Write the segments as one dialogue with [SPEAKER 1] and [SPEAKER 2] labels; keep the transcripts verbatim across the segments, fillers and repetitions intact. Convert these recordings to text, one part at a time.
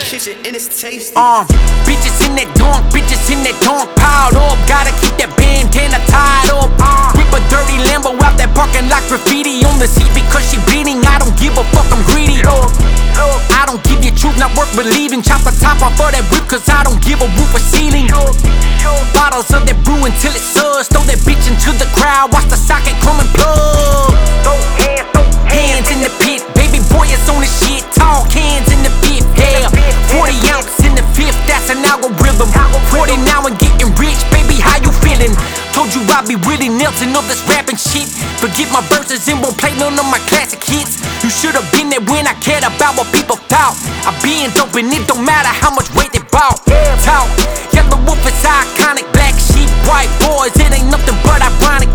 [SPEAKER 1] kitchen and it's tasty.
[SPEAKER 2] Um, bitches in that donk, bitches in that donk, piled up. Gotta keep that bandana tied up. Uh, Rip a dirty Lambo out that parking lot, graffiti on the seat because she bleeding. I don't give a fuck, I'm greedy. I don't give you truth, not worth believing. Chop the top off of that whip cause I don't give a roof or ceiling. Bottles of that brew until it suds. Throw that bitch into the crowd, watch the socket come and plug. Hands in the pit, baby boy it's on the shit. Tall cans in the fifth, yeah. Forty ounce in the fifth, that's an algorithm. Forty now and getting rich, baby how you feeling? Told you I be Willie Nelson of this rapping shit. Forget my verses and won't play none of my classic hits. You should've been there when I cared about what people thought. I been dope and it don't matter how much weight they bought. Talk, Yellow Wolf is iconic. Black sheep, white boys, it ain't nothing but ironic.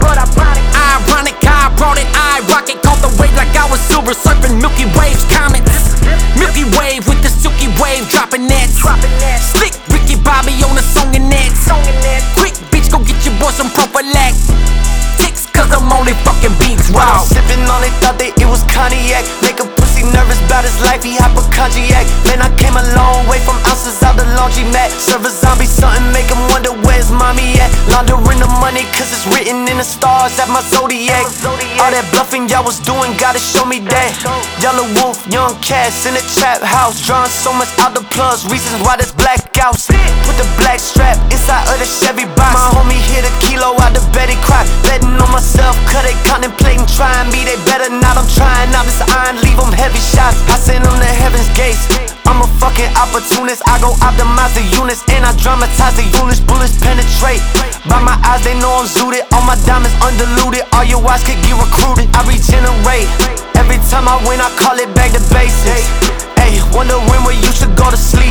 [SPEAKER 2] Ironic, I brought it, I rock it. Caught the wave like I was silver surfing Milky Wave's comets. Milky Wave with the silky wave dropping nets. Slick Ricky Bobby on the song and nets. Quick bitch, go get your boy some prophylactics cause I'm only fucking beats raw.
[SPEAKER 3] Sipping on it, thought that it was cognac. Make a pussy nervous about his life, he hypochondriac. Man, I came a long way from ounces out the laundromat. Serve a zombie something, make him wonder where's mommy at. Laundering the money cause it's written in the stars at my zodiac. All that bluffing y'all was doing, gotta show me that. Yellow Wolf, young cats in the trap house. Drawing so much out the plugs, reasons why there's blackouts. Put the black strap inside of the Chevy box. My homie hit a kilo out the bed, he cried. Betting on myself, cause they contemplating trying me. They better not, I'm trying out this iron, leave them heavy shots. I send them to heaven's gates. I'm a fucking opportunist, I go optimize the units and I dramatize the units. Bullets penetrate. By my eyes they know I'm zooted. All my diamonds undiluted. All your wives could get recruited. I regenerate. Every time I win I call it back to basics. Ayy, wondering where you should go to sleep.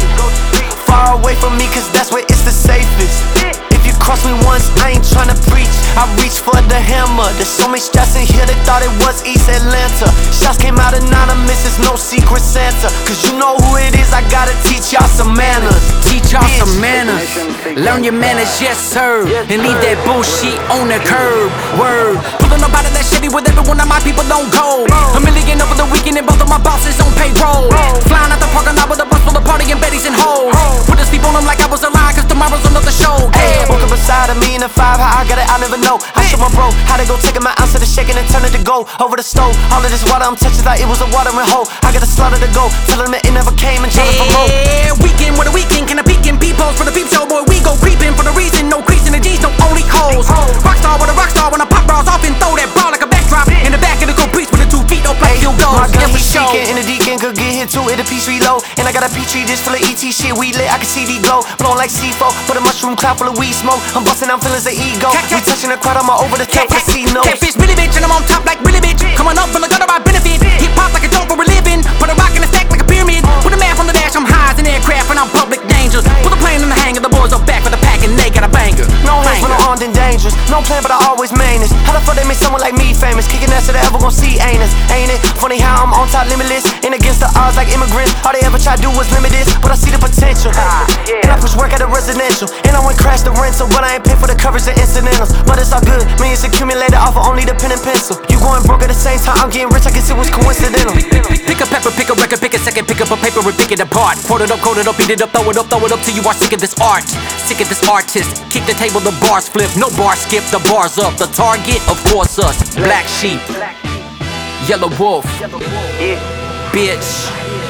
[SPEAKER 3] Far away from me cause that's where it's the safest. If you cross me once, I ain't tryna preach. I reach for the hammer. There's so many shots in here, they thought it was East Atlanta. Shots came out anonymous, it's no secret Santa. Cause you know who it is, I gotta teach y'all some manners.
[SPEAKER 2] Teach y'all some manners. Learn your manners, yes sir. And leave that bullshit on the curb. Word. Pulling up out of that Chevy with every one of my people don't go. A million over the weekend and both of my bosses on payroll. Flying out the parking lot with a bus full of party and Betty's and hoes. Put a sleep on them like I was alive cause tomorrow's another show.
[SPEAKER 3] Ay, woke up beside of me in the five, how I got it, I never know. I show my bro how they go taking my ounce of the shaking and turn it to gold. Over the stove, all of this water I'm touching like it was a watering hole. I got a slaughter to go, tell them that it never came and try to promote.
[SPEAKER 2] Yeah, weekend with a weekend, can I peek in peepholes for the peep show? Boy, we go creeping for the reason, no crease in the G's, no only holes. Rockstar with a rockstar when I pop bras off and throw that bra like a backdrop. In the back of the caprice with the two feet, no play field goals.
[SPEAKER 3] My gun,
[SPEAKER 2] Yeah, we
[SPEAKER 3] he
[SPEAKER 2] show.
[SPEAKER 3] peeking, and the deacon could get hit too. It a piece reload, and I got a petri dish full of E T shit. We lit, I can see the glow, blowing like C four. Put a mushroom cloud full of weed smoke. I'm busting down feelings of ego. We touching the crowd, I'm all over the top casinos.
[SPEAKER 2] Catfish, really bitch, and I'm on top like really bitch. Coming up from the gutter, I benefit. Hip hop like a joke for a living. Put a rock in a stack like a pyramid. Put a man from the dash, I'm high as an aircraft, and I'm public danger. Put a plane in the hangar, the boys are back for the pack, and they got a banger.
[SPEAKER 3] No hands when I'm armed and dangerous. No plan, but I always main this. How the fuck they make someone like me famous? Kicking ass that they ever gon' see, ain't it? Ain't it? Funny how I'm on top, limitless. And against the odds like immigrants. All they ever try to do was limit this, but I see the potential. And I push work at a residential. And I went crash the rental, but I ain't pay for the coverage and incidentals. But it's all good, millions accumulated off of only the pen and pencil. You going broke at the same time, I'm getting rich, I guess it was coincidental.
[SPEAKER 2] Pick a pepper, pick a record, pick a second, pick up a paper and pick it apart. Quote it up, quote it up, beat it up, throw it up, throw it up till you are sick of this art. Sick of this artist. Kick the table, the bars flip, no bar skip, the bars up. The target, of course us. Black sheep, Yellow Wolf, bitch.